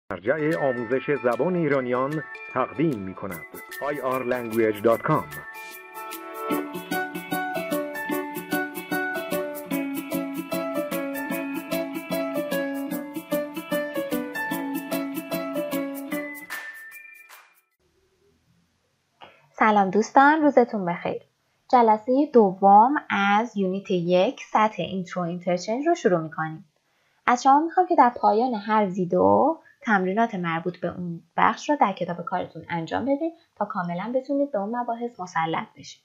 مرجع آموزش زبان ایرانیان تقدیم می کند. irlanguage.com. سلام دوستان، روزتون بخیر. جلسه دوم از یونیت 1 سطح اینترو اینترچنج رو شروع می‌کنیم. از شما میخوام که در پایان هر ویدیو تمرینات مربوط به اون بخش رو در کتاب کارتون انجام بدید تا کاملا بتونید به اون مباحث مسلط بشید.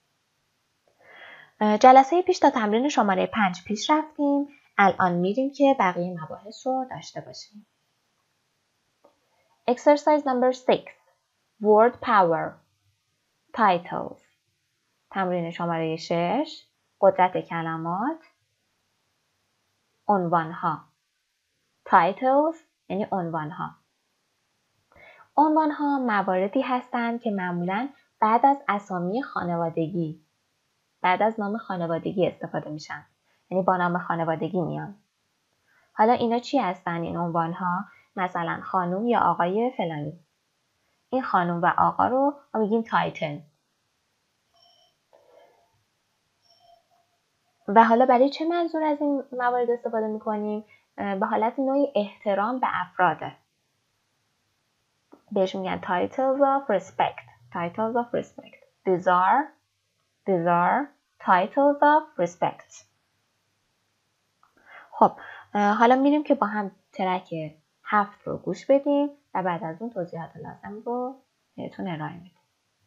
جلسه پیش تا تمرین شماره 5 پیش رفتیم. الان میریم که بقیه مباحث رو داشته باشیم. Exercise number 6. Word power. Titles. تمرین شماره 6. قدرت کلمات. عنوانها. Titles یعنی عنوانها. عنوانها مواردی هستند که معمولاً بعد از اسامی خانوادگی، بعد از نام خانوادگی استفاده میشن. یعنی با نام خانوادگی میان. حالا اینا چی هستن این عنوانها؟ مثلا خانم یا آقای فلانی. این خانم و آقا رو ما میگیم تایتل. و حالا برای چه منظور از این موارد استفاده میکنیم؟ به حالت نوعی احترام به افراده. بهش میگن titles of respect. Titles of respect. These are titles of respect. خب حالا میریم که با هم ترک 7 رو گوش بدیم و بعد از اون توضیحات لازم رو بهتون ارائه میدیم.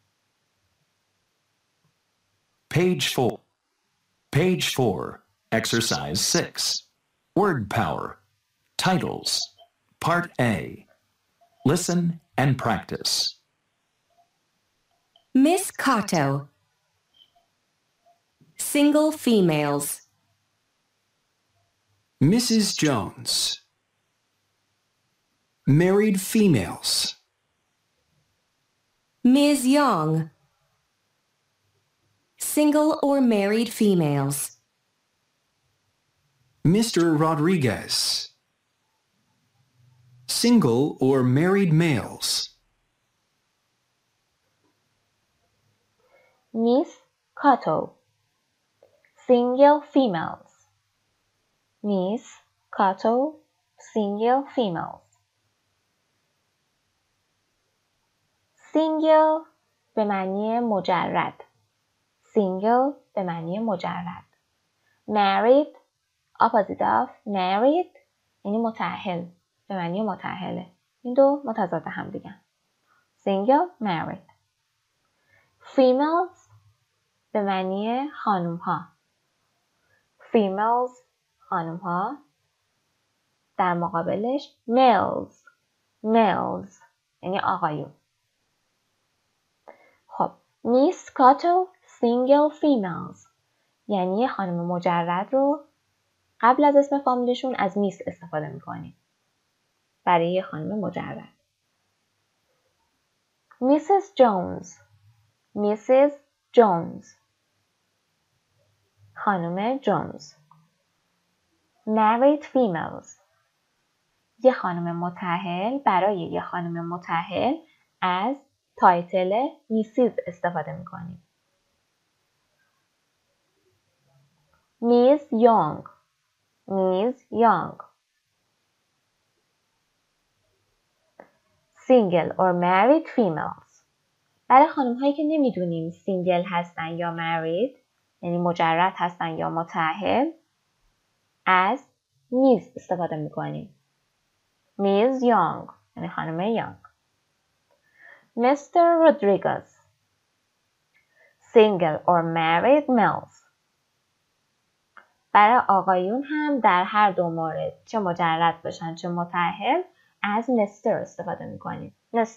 Page 4. Exercise 6. Word power. Titles. Part A. Listen and practice. Miss Cotto. Single females. Mrs. Jones. Married females. Ms. Young. Single or married females. Mr. Rodriguez. Single or married males. Miss Cotto. Single females. Miss Cotto. Single females. Single به معنی مجرد. Single به معنی مجرد. Married opposite of married یعنی متأهل. به معنی متأهله. این دو متضاد هم دیگه. Single, married. Females به معنی خانوم ها. Females خانوم ها. در مقابلش males یعنی آقایون. خب Miss Cotto single females یعنی خانم مجرد رو قبل از اسم فامیلشون از میس استفاده میکنیم برای خانم مجرد. Mrs. Jones خانم جونز. Married females یه خانم متأهل برای یه خانم متأهل از تایتل میسیز استفاده میکنیم. Miss Young Single or married females برای خانم هایی که نمیدونیم سینگل هستن یا married یعنی مجرد هستن یا متأهل از میز استفاده میکنیم. Miss Young یعنی خانم یانگ. Mr. Rodriguez Single or married males برای آقایون هم در هر دو مورد چه مجرد باشن چه متأهل از Mr. استفاده میکنیم.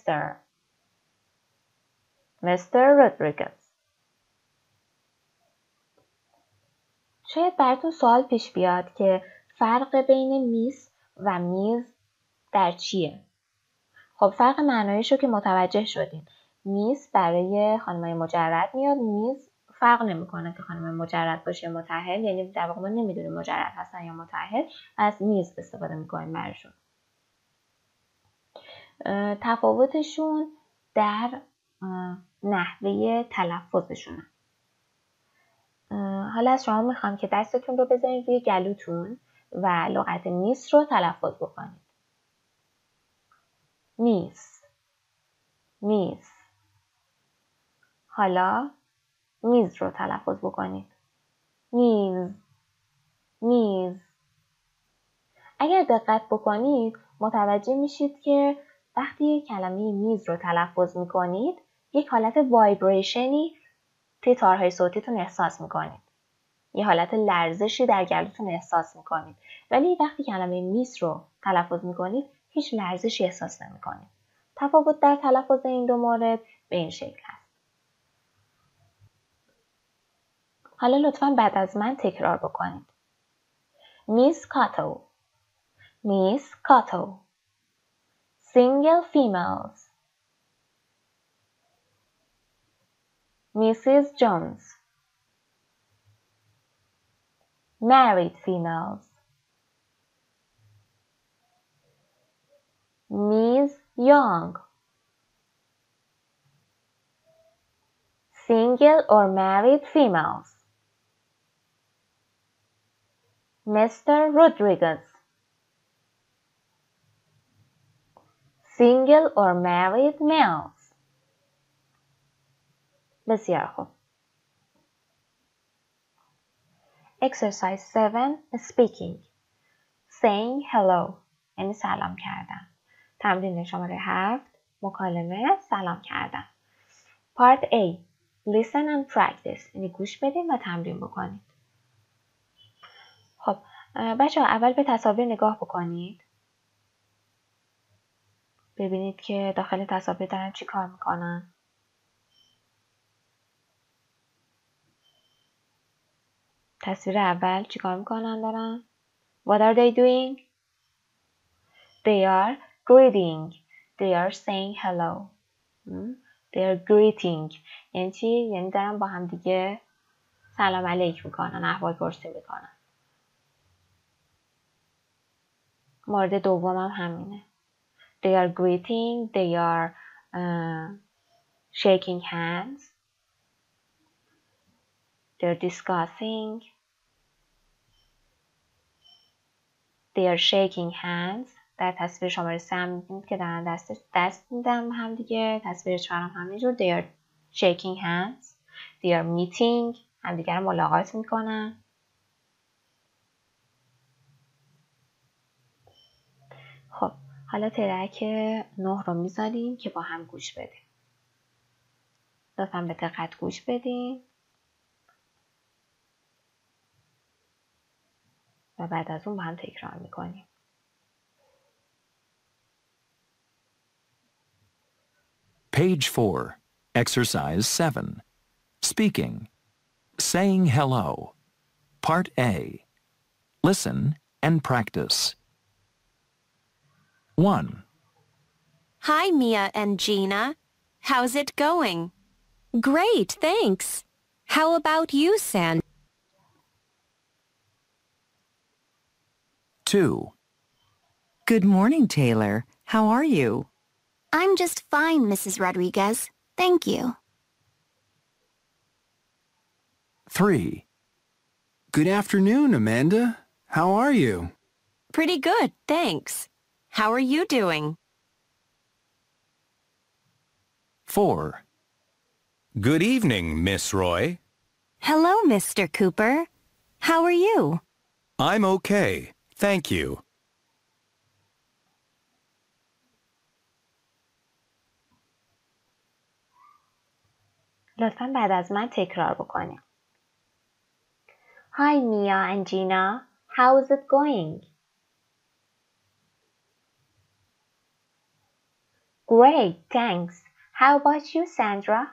Mr. Rodriguez. شاید براتون سوال پیش بیاد که فرق بین میس و میز در چیه؟ خب فرق معنایش رو که متوجه شدیم. میس برای خانمای مجرد میاد، میز فرق نمیکنه که خانم مجرد باشه متأهل، یعنی در واقع ما نمیدونیم مجرد هستن یا متأهل، از میز استفاده میکنیم براشون. تفاوتشون در نحوه تلفظشونه. حالا از شما میخوام که دستتون رو بذارید روی گلوتون و لغت میز رو تلفظ بکنید. میز، میز. حالا میز رو تلفظ بکنید. میز، میز. اگر دقت بکنید متوجه میشید که وقتی کلمه میز رو تلفظ میکنید یک حالت وایبریشنی توی تارهای صوتیتون احساس میکنید. یه حالت لرزشی در گلوتون احساس میکنید. ولی وقتی کلمه میز رو تلفظ میکنید هیچ لرزشی احساس نمیکنید. تفاوت در تلفظ این دو مورد به این شکل هست. حالا لطفاً بعد از من تکرار بکنید. میز کاتو، میز کاتو. Single females. Mrs. Jones. Married females. Ms. Young. Single or married females. Mr. Rodriguez. Single or married males. بسیار خوب. Exercise 7. Speaking. Saying hello. یعنی سلام کردن. تمرین شماره 7. مکالمه سلام کردن. Part A. Listen and practice. یعنی گوش بدین و تمرین بکنید. خب بچه‌ها اول به تصاویر نگاه بکنید. ببینید که داخل تصاویر دارن چی کار میکنن. تصویر اول چی کار میکنن دارن؟ What are they doing? They are greeting. They are saying hello. They are greeting. یعنی چی؟ یعنی دارن با هم دیگه سلام علیک میکنن، احوال پرسی میکنن. مورد دوم هم همینه. They are greeting. They are shaking hands. They are discussing. They are shaking hands. در تصویر شماره 3 هم می‌بینید که دارن دست میدن هم دیگه. تصویر 4 هم همینجور. They are shaking hands. They are meeting. هم دیگه رو ملاقات میکنن. خب حالا ترک 9 رو میذاریم که با هم گوش بدیم. لطفاً به دقت گوش بدین و بعد از اون با هم تکرار میکنیم. Page 4, Exercise 7. Speaking. Saying hello. Part A. Listen and practice. 1. Hi, Mia and Gina. How's it going? Great, thanks. How about you, Sandra? 2. Good morning, Taylor. How are you? I'm just fine, Mrs. Rodriguez. Thank you. 3. Good afternoon, Amanda. How are you? Pretty good, thanks. How are you doing? 4. Good evening, Miss Roy. Hello, Mr. Cooper. How are you? I'm okay, thank you. لطفاً بعد از من تکرار بکنیم. Hi Mia and Gina, how's it going? Great, thanks. How about you, Sandra?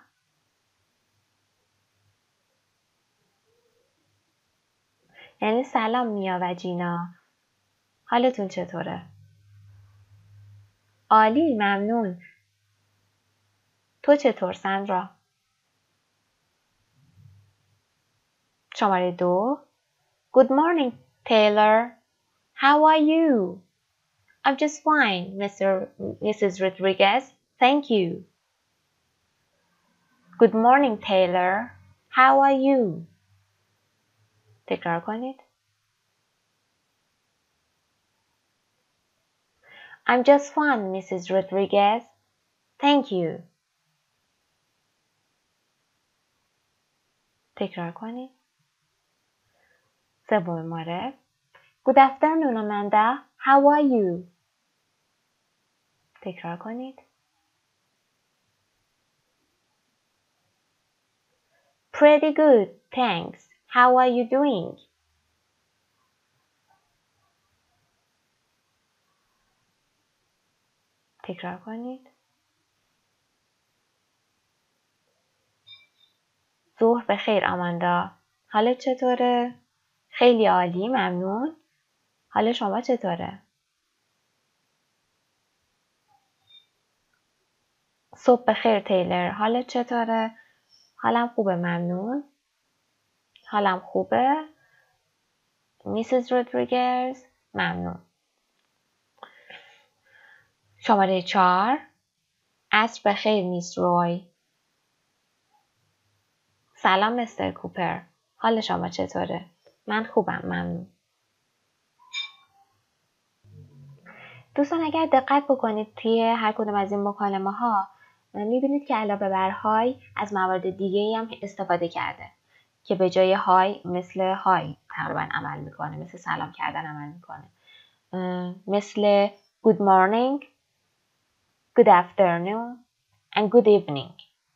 یعنی سلام میا و جینا. حالتون چطوره؟ عالی، ممنون. تو چطور ساندرا؟ شماره 2. Good morning, Taylor. How are you? I'm just fine, Mrs. Rodriguez. Thank you. Good morning, Taylor. How are you? تکرار کنید. I'm just fine, Mrs. Rodriguez. Thank you. تکرار کنید. سوم مورد. Good afternoon, Amanda. How are you? تکرار کنید. Pretty good, thanks. How are you doing? تکرار کنید. ظهر بخیر آماندا. حالت چطوره؟ خیلی عالی، ممنون. حال شما چطوره؟ صبح بخیر تیلر. حالت چطوره؟ حالم خوبه، ممنون. حالم خوبه. میسز رودریگز، ممنون. شماره 4. عصر بخیر میس روی. سلام مستر کوپر. حال شما چطوره؟ من خوبم، ممنون. دوستان اگر دقت بکنید توی هر کدوم از این مکالمه ها میبینید که علاوه بر های از موارد دیگه هم استفاده کرده که به جای های مثل های تقریبا عمل میکنه، مثل سلام کردن عمل میکنه، مثل good morning, good afternoon and good evening.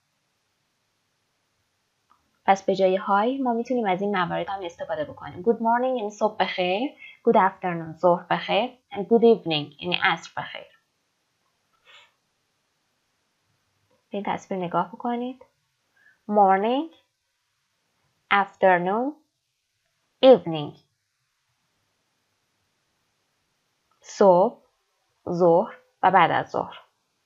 پس به جای های ما میتونیم از این موارد هم استفاده بکنیم. good morning یعنی صبح بخیر، good afternoon ظهر بخیر and good evening یعنی عصر بخیر. به این تصویر نگاه بکنید. morning, afternoon, evening. صبح، ظهر و بعد از ظهر.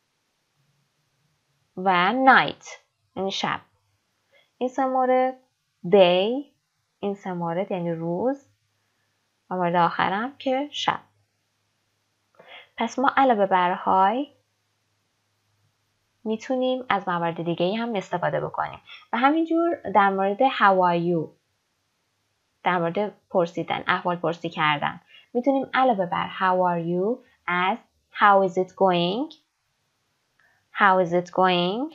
و night یعنی شب. این سه مورد day، این سه مورد یعنی روز و مورد آخرم که شب. پس ما علاوه بر های میتونیم از موارد دیگه هم استفاده بکنیم و همینجور در مورد how are you، در مورد پرسیدن، احوال پرسی کردن، میتونیم علاوه بر how are you از how is it going، how is it going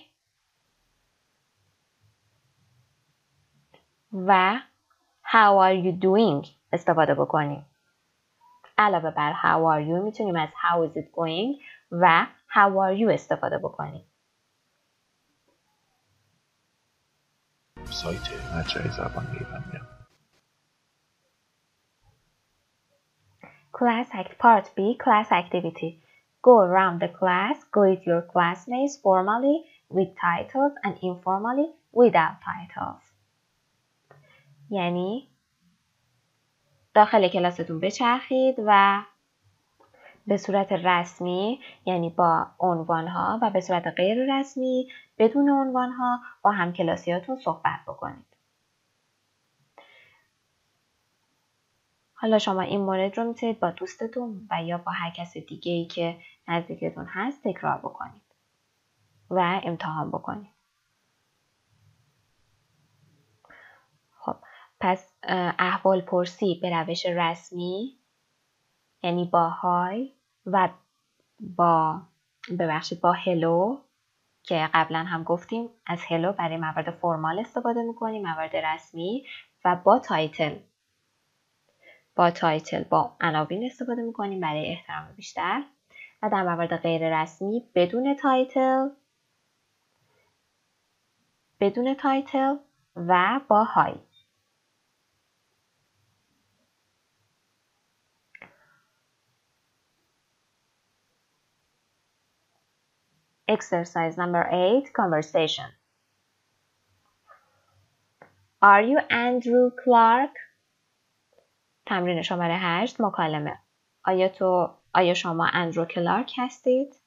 و how are you doing استفاده بکنیم. علاوه بر how are you میتونیم از how is it going و how are you استفاده بکنیم. سایت مدرسه زبان ایرانی. Class Act Part B Class Activity. Go around the class, greet your classmates formally with titles and informally without titles. یعنی داخل کلاستون بچرخید و به صورت رسمی یعنی با عنوانها و به صورت غیر رسمی بدون عنوانها با همکلاسیاتون صحبت بکنید. حالا شما این مورد رو میتونید با دوستتون و یا با هر کس دیگه‌ای که نزدیکتون هست تکرار بکنید و امتحان بکنید. خب پس احوال پرسی به روش رسمی یعنی با های و با هلو که قبلا هم گفتیم از هلو برای موارد فرمال استفاده میکنیم، موارد رسمی، و با تایتل با عناوین استفاده میکنیم برای احترام بیشتر، و در موارد غیر رسمی بدون تایتل و با های. Exercise number 8, conversation. Are you Andrew Clark? تمرین شماره 8 مکالمه. آیا شما اندرو کلارک هستید؟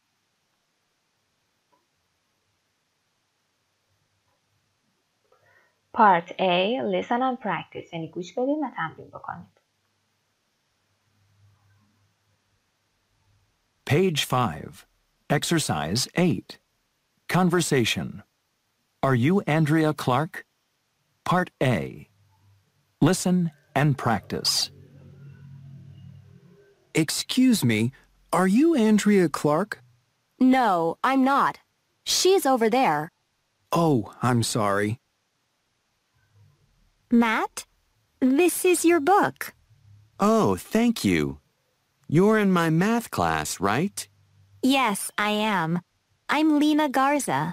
Part A, listen and practice. یعنی گوش بدید و تمرین بکنید. Page 5. Exercise 8. Conversation. Are you Andrea Clark? Part A. Listen and practice. Excuse me, are you Andrea Clark? No, I'm not. She's over there. Oh, I'm sorry. Matt, this is your book. Oh, thank you. You're in my math class, right? Yes, I am. I'm Lena Garza.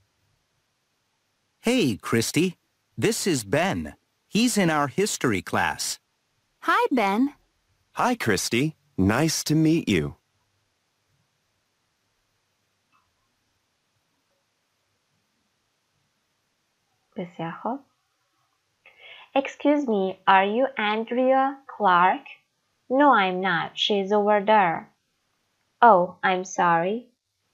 Hey, Christy. This is Ben. He's in our history class. Hi, Ben. Hi, Christy. Nice to meet you. بسیار خوب. Excuse me, are you Andrea Clark? No, I'm not. She's over there. Oh, I'm sorry.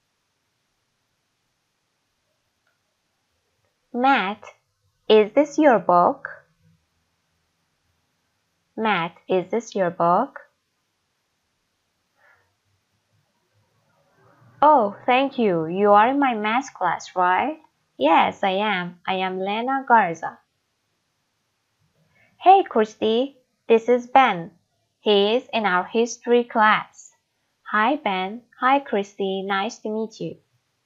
Matt, is this your book? Matt, is this your book? Oh, thank you. You are in my math class, right? Yes, I am. I am Lena Garza. Hey, Christy. This is Ben. He is in our history class. Hi, Ben. Hi, Christy. Nice to meet you.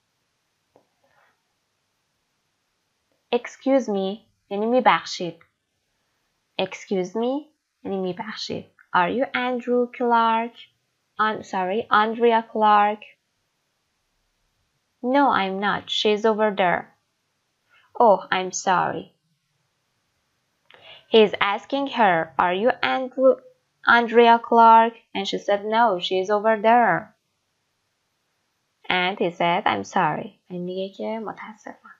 Excuse me. یعنی میبخشید. Excuse me. یعنی میبخشید. Are you Andrew Clark? Andrea Clark? No, I'm not. She's over there. Oh, I'm sorry. He's asking her, are you Andrea Clark? And she said, no, she's over there. And he said, I'm sorry. And میگه که متاسفم.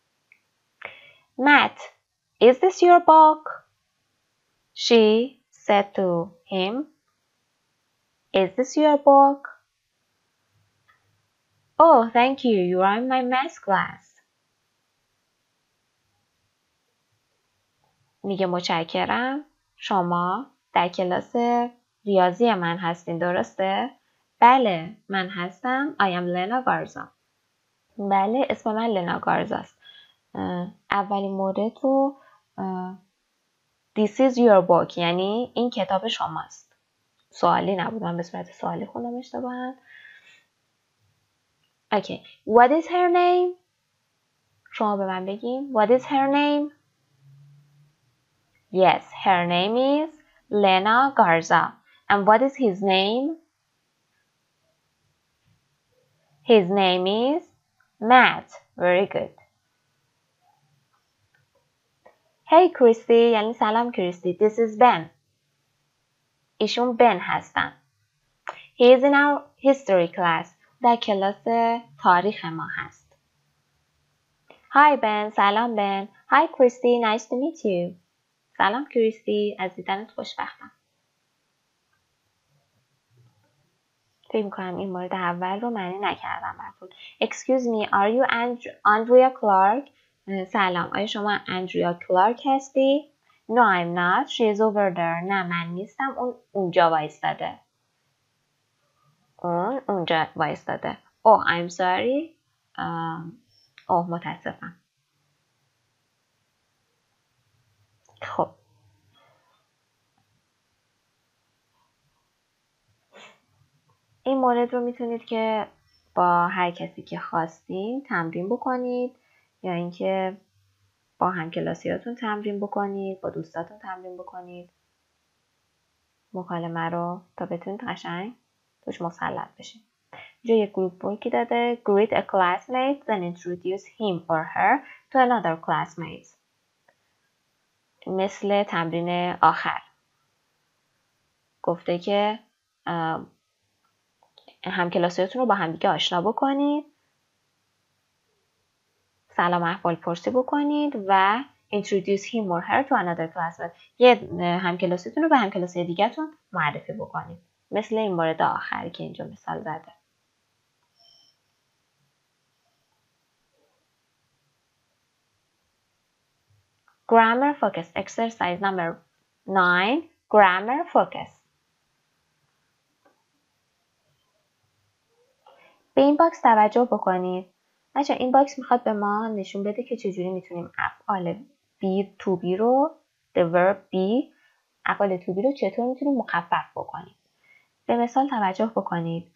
Matt, is this your book? She said to him, is this your book? Oh, thank you. You are in my math class. میگه متشکرم. شما در کلاس ریاضی من هستین، درسته؟ بله، من هستم. I am Lena Garza. بله، اسم من لنا گارزا است. اولین مورد رو This is your book یعنی این کتاب شماست. سوالی نبود، من به صورت سوالی خوندم اشتباهاً. Okay. What is her name? شما به من بگین. What is her name? Yes, her name is Lena Garza. And what is his name? His name is Matt. Very good. Hey Christy یعنی سلام کریستی. This is Ben. ایشون بن هستن. He is in our history class. در کلاس تاریخ ما هست. Hi Ben. سلام بن. Hi Christy. Nice to meet you. سلام کریستی. از دیدنت خوشبختم. فکر می‌کنم این مورد اول رو معنی نکردم براتون. Excuse me, are you Andrea Clark? سلام، آیا شما اندریا کلارک هستی؟ No, I'm not. She is over there. نه، من نیستم. اون اونجا وایستاده. اونجا وایستاده. Oh, I'm sorry. متاسفم. خب. این مورد رو میتونید که با هر کسی که خواستین تمرین بکنید یا اینکه با همکلاسیاتون تمرین بکنید، با دوستاتون تمرین بکنید مکالمه رو تا بتونید قشنگ توش مسلط بشید. اینجا یک گروپ ورکی داده. Greet a classmate then introduce him or her to another classmate. مثل تمرین آخر گفته که همکلاسیاتون رو با همدیگه آشنا بکنید، سلام احوال پرسی بکنید و introduce him or her to another classmate. یه همکلاسیتون رو به همکلاسی دیگه‌تون معرفی بکنید. مثل این مورد آخری که اینجا مثال زده. Grammar focus exercise number 9. Grammar focus. به این باکس توجه بکنید. بچه این باکس میخواد به ما نشون بده که چجوری میتونیم افعال be to be رو the verb be افعال to be رو چطور میتونیم مخفف بکنیم. به مثال توجه بکنید.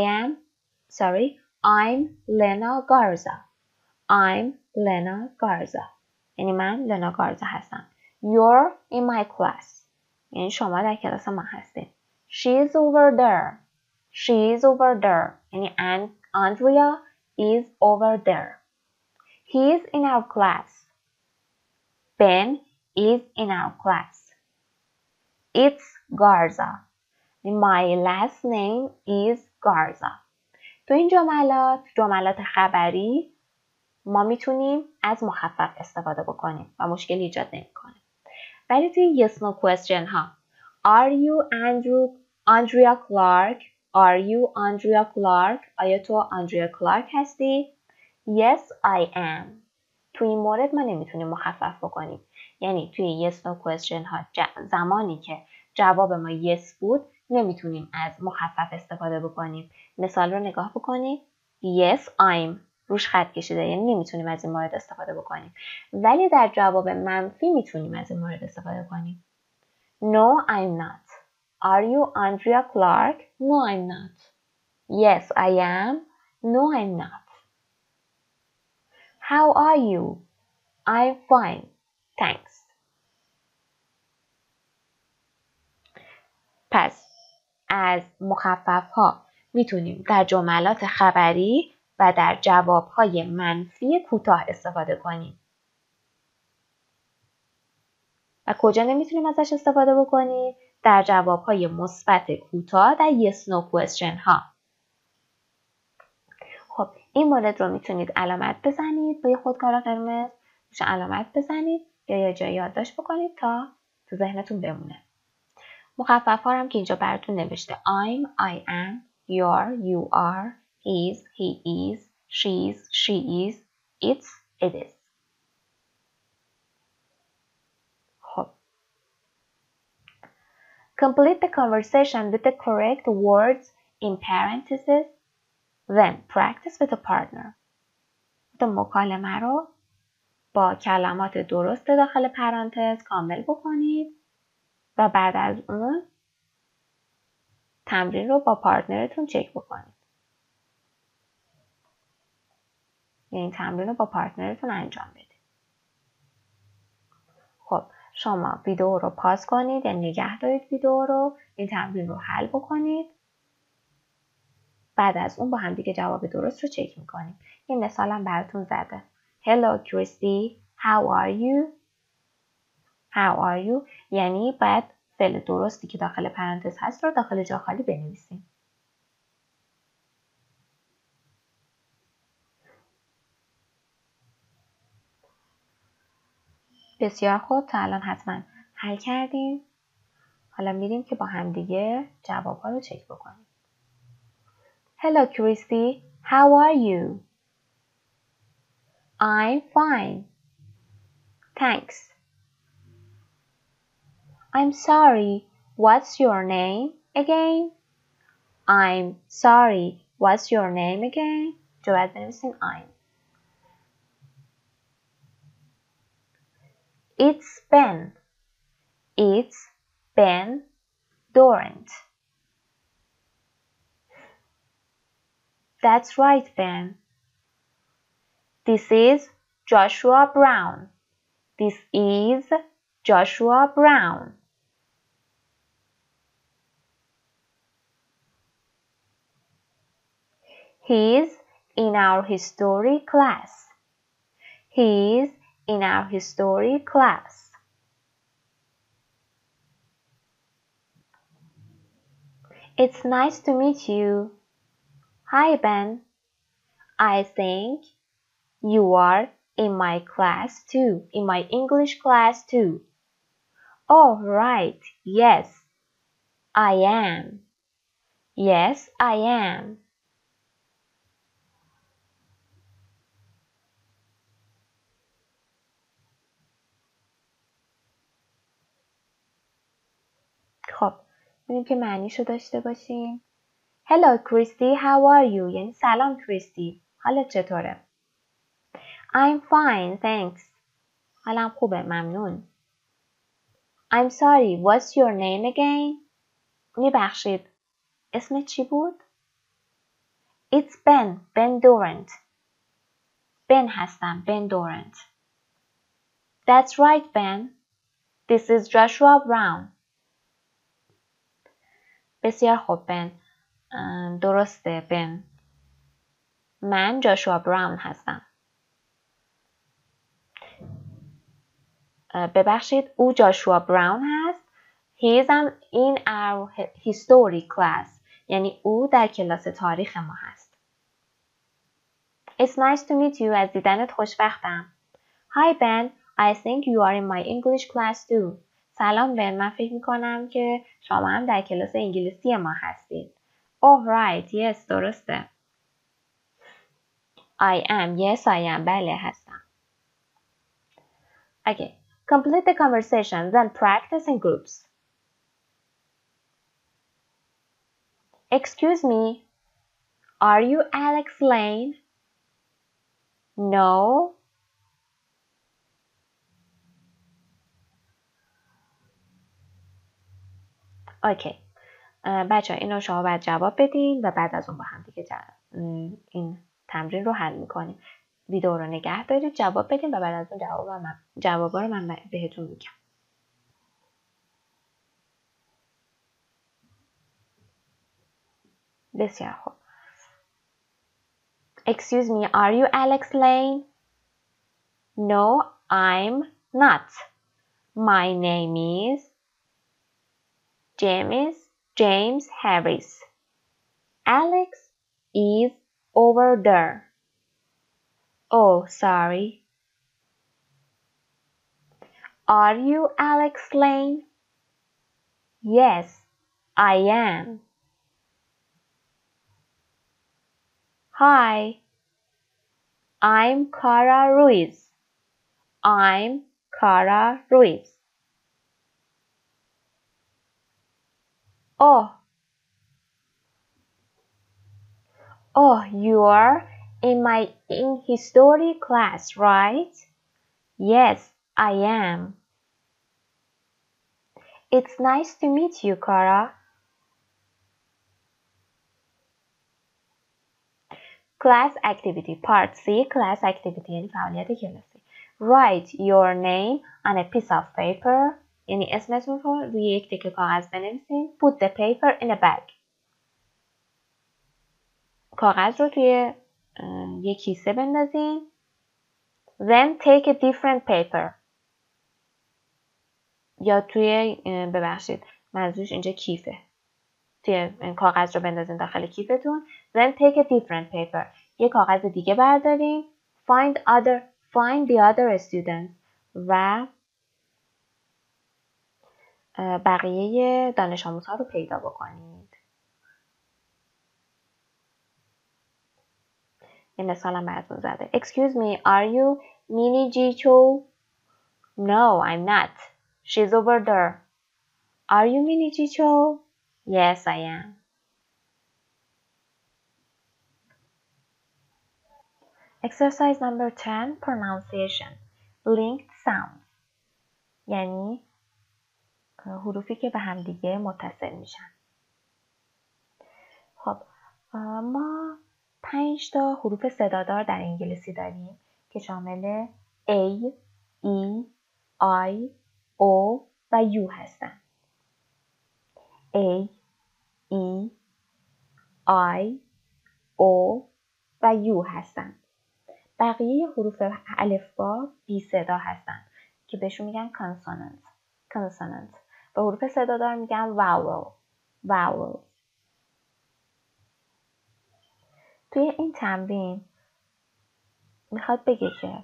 I'm Lena Garza. I'm Lena Garza. یعنی من لنا گارزا هستم. You're in my class. یعنی شما در کلاس ما هستید. She's over there. She's over there. یعنی Andrea is over there. He's in our class. Ben is in our class. It's Garza. My last name is Garza. تو این جملات خبری ما میتونیم از مخفف استفاده بکنیم و مشکلی ایجاد نمیکنه. ولی توی yes no question ها Are you Andrea Clark? Are you Andrea Clark? آیا تو آندریا کلارک هستی؟ Yes I am. توی این مورد ما نمیتونیم مخفف بکنیم. یعنی توی yes no question ها زمانی که جواب ما yes بود نمیتونیم از مخفف استفاده بکنیم. مثال رو نگاه بکنید. Yes I'm. روش خط کشیده، یعنی نمیتونیم از این مورد استفاده بکنیم. ولی در جواب منفی میتونیم از این مورد استفاده کنیم. No I'm not. Are you Andrea Clark? No I'm not. Yes I am. No I'm not. How are you? I'm fine. Thanks. پس از مخفف ها میتونیم در جملات خبری و در جوابهای منفی کوتاه استفاده کنیم. و کجا نمیتونیم ازش استفاده بکنیم؟ در جوابهای مثبت کوتاه در yes no question ها. خب این مورد رو میتونید علامت بزنید با یه خودکار قرمز. میشه علامت بزنید یا یه جایی یادداشت بکنید تا تو ذهنتون بمونه. مخفف ها هم که اینجا براتون نوشته. I'm, I am, you're, you are, he's, he is, she's, she is, it's, it is. خب. Complete the conversation with the correct words in parentheses. Then practice with a partner. مکالمه رو با کلمات درست داخل پرانتز کامل بکنید و بعد از اون تمرین رو با پارتنرتون چک بکنید. یعنی تمرین رو با پارتنرتون انجام بدید. خب شما ویدیو رو پاز کنید یا نگه دارید ویدیو رو، این تمرین رو حل بکنید. بعد از اون با هم دیگه جواب درست رو چک میکنیم. این مثالم براتون زده. Hello Christy, how are you? How are you؟ یعنی باید فعل درستی که داخل پرانتز هست رو داخل جا خالی بنویسیم. بسیار خوب، تا الان حتما حل کردیم. حالا میریم که با هم دیگه جواب‌ها رو چک بکنیم. Hello Christy, how are you? I'm fine. Thanks. I'm sorry. What's your name again? I'm sorry. What's your name again? جو باید بنویسیم I'm. It's Ben. It's Ben Durant. That's right, Ben. This is Joshua Brown. This is Joshua Brown. He's in our history class. He's in our history class. It's nice to meet you. Hi, Ben. I think you are in my class too, in my English class too. Oh, right. Yes, I am. Yes, I am. خب، ببینیم که معنیشو داشته باشیم. Hello Christy, how are you? یعنی سلام کریستی، حالت چطوره؟ I'm fine, thanks. حالم خوبه، ممنون. I'm sorry, what's your name again? میبخشید، اسمت چی بود؟ It's Ben Durant. Ben هستم، Ben Durant. That's right, Ben. This is Joshua Brown. بسیار خوب بن. درسته بن. من جاشوا براون هستم. ببخشید او جاشوا براون هست. He is in our history class. یعنی او در کلاس تاریخ ما هست. It's nice to meet you. از دیدنت خوشبختم. Hi Ben, I think you are in my English class too. سلام بن، من فکر میکنم که شما هم در کلاس انگلیسی ما هستید. Oh right, yes, درسته. I am, yes I am, بله هستم. Okay, complete the conversation, then practice in groups. Excuse me, are you Alex Lane? No. Okay. بچه ها اینو شما باید جواب بدین و بعد از اون با هم دیگه این تمرین رو حل میکنیم. ویدیو رو نگه دارید، جواب بدین و بعد از اون جوابا رو من بهتون میگم. بسیار خوب. Excuse me, are you Alex Lane? No, I'm not. My name is James Harris. Alex is over there. Oh, sorry. Are you Alex Lane? Yes, I am. Hi, I'm Cara Ruiz. I'm Cara Ruiz. Oh, you are in my history class, right? Yes, I am. It's nice to meet you, Cara. Class activity part C. Class activity یعنی فعالیت کلاسی. Write your name on a piece of paper. یعنی اسمتون رو روی یک تکه کاغذ بنویسین. Put the paper in a bag. کاغذ رو توی یک کیسه بندازین. Then take a different paper. یا توی ببخشید منظورش اینجا کیفه. توی کاغذ رو بندازین داخل کیفتون. Then take a different paper. یک کاغذ دیگه بردارین. Find the other students. و بقیه دانش آموزها رو پیدا بکنید. یه مثالم براتون زده. Excuse me, are you Minnie Ji Cho? No, I'm not. She's over there. Are you Minnie Ji Cho? Yes, I am. Exercise number 10, pronunciation. Linked sounds. یعنی حروفی که به هم دیگه متصل میشن. خب ما 5 تا حروف صدادار در انگلیسی داریم که شامل A, E, I, O و U هستن. A, E, I, O و U هستن. بقیه حروف الفبا بی صدا هستن که بهشون میگن consonant. به حروف صدادار میگن vowel. توی این تمرین میخواد بگه که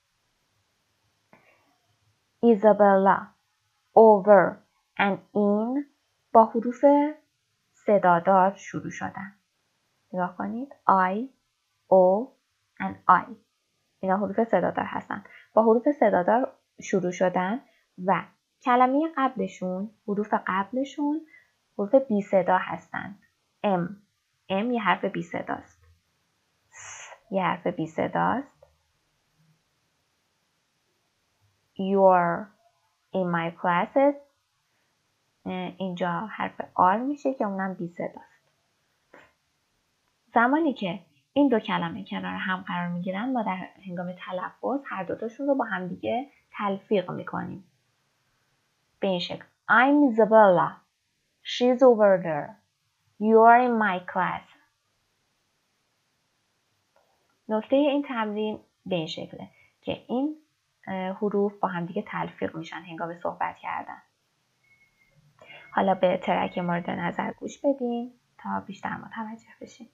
Isabella, over and in با حروف صدادار شروع شدن. نگاه کنید. I, O and I. اینا حروف صدادار هستن. با حروف صدادار شروع شدن و کلمه قبلشون، حروف قبلشون حروف بی صدا هستن. M, M یه حرف بی صداست. یه حرف بی صداست. You're in my classes. اینجا حرف R میشه که اونم بی صداست. زمانی که این دو کلمه کنار هم قرار میگیرن ما در هنگام تلفظ هر دوتاشون رو با هم دیگه تلفیق میکنیم. به این شکل. I'm Isabella. She's over there. You're in my class. نکته این تمرین به این شکله که این حروف با هم دیگه تلفیق میشن هنگام صحبت کردن. حالا به ترک مورد نظر گوش بدین تا بیشتر متوجه بشین.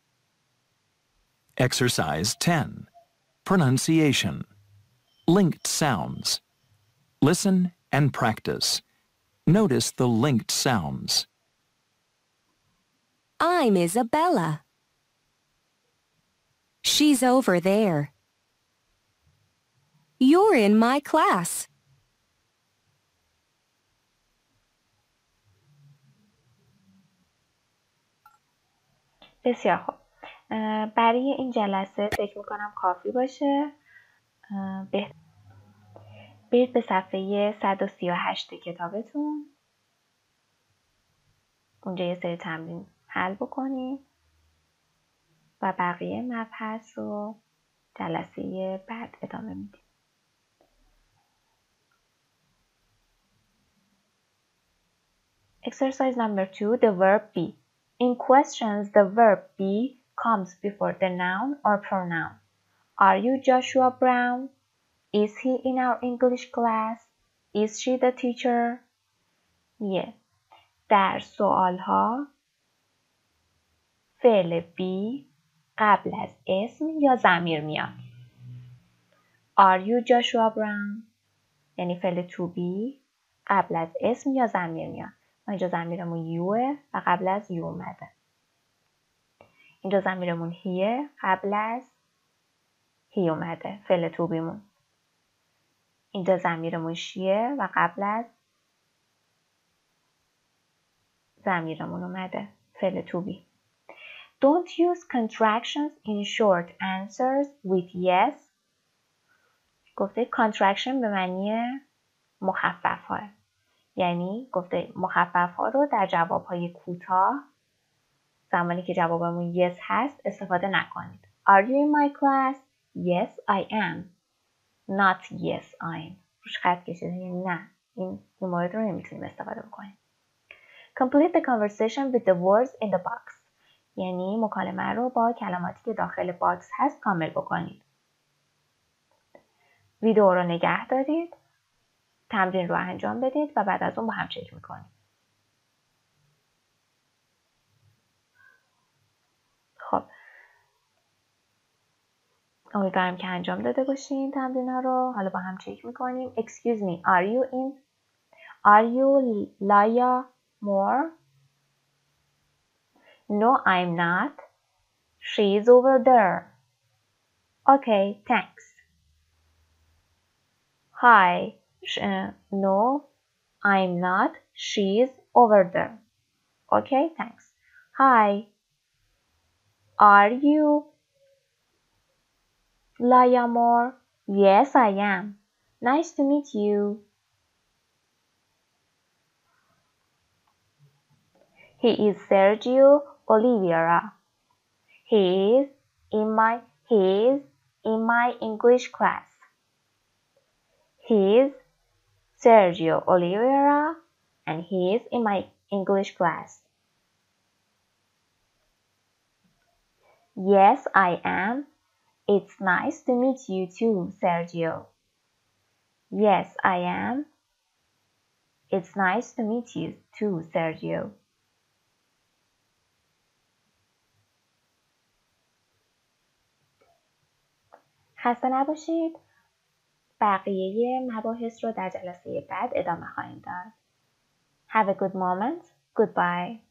Exercise 10. Pronunciation. Linked sounds. Listen and practice. Notice the linked sounds. I'm Isabella. She's over there. You're in my class. بسیار خوب. برای این جلسه فکر میکنم کافی باشه. برید به صفحه 138 کتابتون. اونجا یه سری تمرین حل بکنید و بقیه مبحث رو جلسه بعد ادامه میدیم. Exercise number 2, the verb be. In questions, the verb be comes before the noun or pronoun. Are you Joshua Brown? Is he in our English class? Is she the teacher? میگه در سوالها فعل be قبل از اسم یا ضمیر میاد. Are you Joshua Brown؟ یعنی فعل to be قبل از اسم یا ضمیر میاد. ما اینجا ضمیرمون youه و قبل از you اومده. اینجا ضمیرمون هیه قبل از هی اومده. فعل to be مون. اینجا ضمیرمون شیه و قبل از ضمیرمون اومده. فعل to be. Don't use contractions in short answers with yes. گفته contraction به معنی مخفف ها. یعنی گفته مخفف ها رو در جواب های کوتاه زمانی که جوابمون yes هست استفاده نکنید. Are you in my class? Yes, I am. Not yes, I'm. روش خط کشیده یعنی نه. این مورد رو نمیتونیم استفاده بکنیم. Complete the conversation with the words in the box. یعنی مکالمه رو با کلماتی که داخل باکس هست کامل بکنید. ویدیو رو نگه دارید. تمرین رو انجام بدید و بعد از اون با هم چک میکنید. خب. امیدوارم که انجام داده باشین تمرین ها رو. حالا با هم چک میکنیم. Excuse me, are you Laya Moore? No, I'm not. She's over there. Okay, thanks. Hi. No, I'm not. She's over there. Okay, thanks. Hi. Are you Laya Moore? Yes, I am. Nice to meet you. He is Sergio Oliveira. He is in my English class. He is Sergio Oliveira and he is in my English class. Yes, I am. It's nice to meet you too, Sergio. Yes, I am. It's nice to meet you too, Sergio. خسته نباشید. بقیه مباحث رو در جلسه بعد ادامه خواهیم داد. Have a good moment. Goodbye.